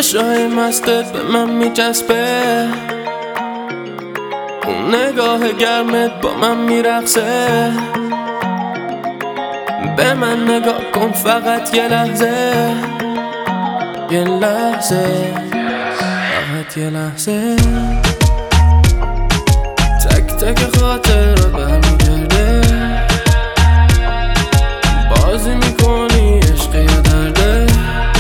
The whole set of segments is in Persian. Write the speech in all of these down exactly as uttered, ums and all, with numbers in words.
چشای مستت به من میچسبه، اون نگاه گرمت با من میرقصه. به من نگاه کن فقط یه لحظه، یه لحظه، فقط یه لحظه. تک تک خاطرات برمیگرده، بازی میکنی عشق یا درده.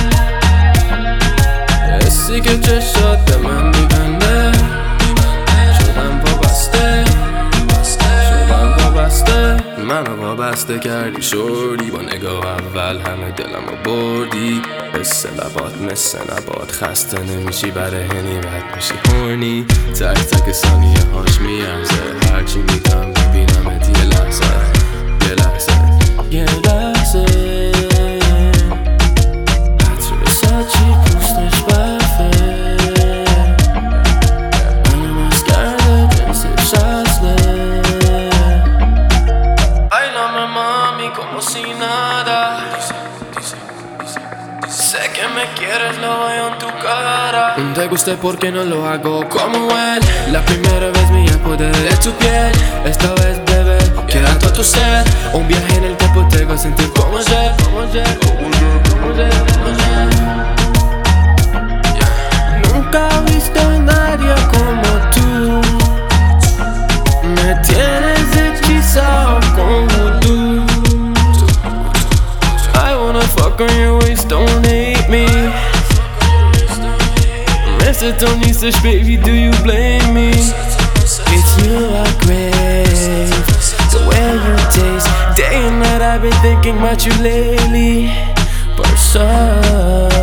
حسی که چشات به من میبنده، شدم وابسته، شدم وابسته. منو وابسته کردی شوری، با نگاه اول همه دلمو بردی. مثل لبات مثل نبات خسته نمیشی، برای هنی بد میشی هورنی. تک تک ثانیه هاش میارزه، هرچی میگم ببینمت یه لحظه، یه لحظه، یه لحظه. عطر ساچی پوستش برفه، منو مست کرده جنسش اصله. Bailame mami como si nada, sé que me quieres, lo veo en tu cara. Te gusta porque no lo hago como él. La primera vez me apoderé de tu piel. Esta vez bebé, quiero todo tu ser. Un viaje en el tiempo te hago sentir como ayer, como ayer, como ayer, como ayer, como ayer. Nunca he visto a nadie como tú, me tienes hechizado con vudú. I wanna fuck on your waist, don't hate me. Mister Tonistisch, baby, do you blame me? It's you I crave, the way you taste. Day and night I've been thinking about you lately. Person